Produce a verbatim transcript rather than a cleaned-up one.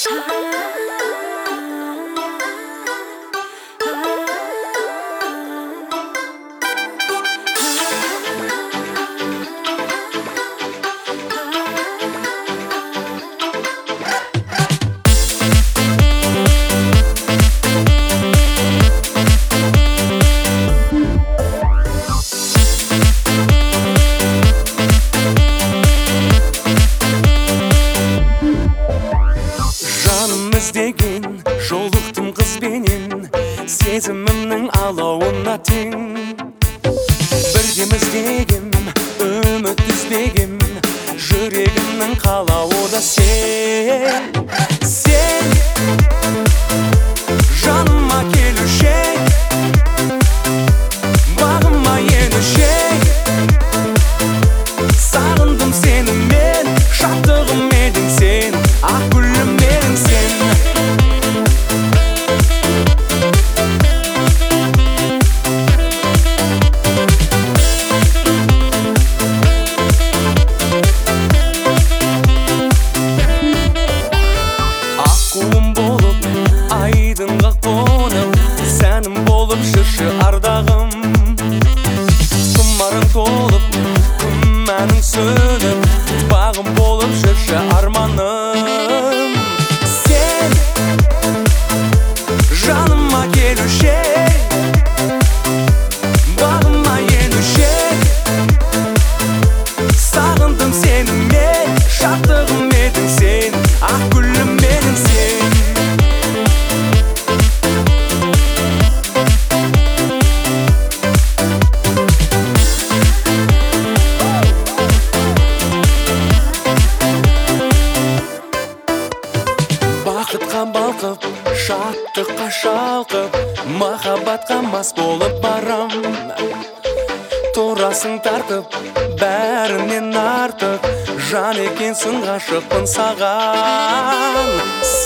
Іздеген жолықтым қызбенен, сезімімнің алауына тең. Біргеміз дегем, үміт үзбегем, жүрегімнің қалауы да сен. Сен жаныма келуші, бағыма енуші. Сағындым сені мен, шаттығым едің сен, ақ гүлім едің сен. Аққуым болып, айдынға қонып, сәнім болып жүрші ардағым. Тұмарың толып, күмәнің сөніп, бағым болып жүрші арманым. Сен жаныма келуші, бағыма енуші. Сағындым сені мен, шаттығым едің сен, ақ гүлім едің сен. Бақытқа балқып, шаттыққа шалқып, махаббатқа мас болып барам. Турасың тартып, бәрінен артық, жан екенсің, ғашықпын саған.